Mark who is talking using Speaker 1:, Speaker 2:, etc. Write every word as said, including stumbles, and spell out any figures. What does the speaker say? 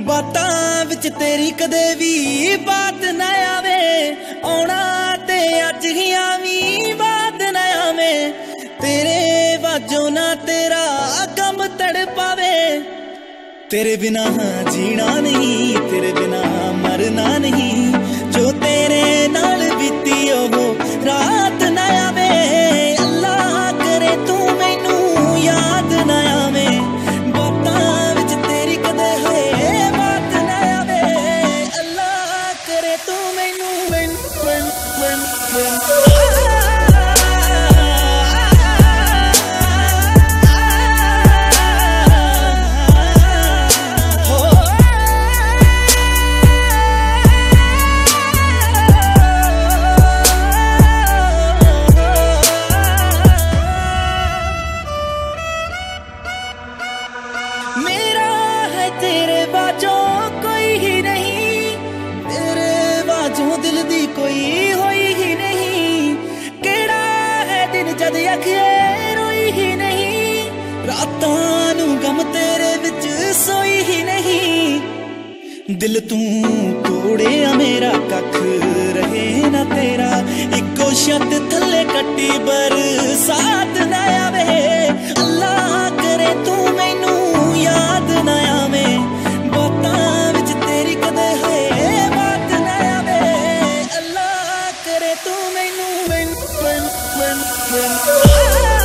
Speaker 1: बातां विच तेरी कदे भी बात ना आवे, आउणा ते अज ही आवी बात ना आवे। तेरे वाजों ना तेरा गम तड़ पावे, तेरे बिना जीना नहीं, तेरे बिना मरना नहीं। जो तेरे नाल बीती ओह रात ना आवे, अल्लाह करे तू मैनू याद ना आवे। बातां विच तेरी कदे है बात ना आवे, अल्लाह करे तू मैनू मैन मैन मैन मैन मेरा है तेरे बाजों कोई ही नहीं, तेरे बाजों दिल दी कोई होई ही नहीं। केड़ा है दिन जद अखिए रोई ही नहीं, रातां नू गम तेरे विच सोई ही नहीं। दिल तू तोड़िया मेरा कख रहे ना तेरा, इको छत थले कट्टी बरसात ना आवे। अल्लाह करे तू मैनू याद ना आवे, बातां विच तेरी कदे है बात ना आवे। अल्लाह करे तू मैनू मैन मैन मैन मैन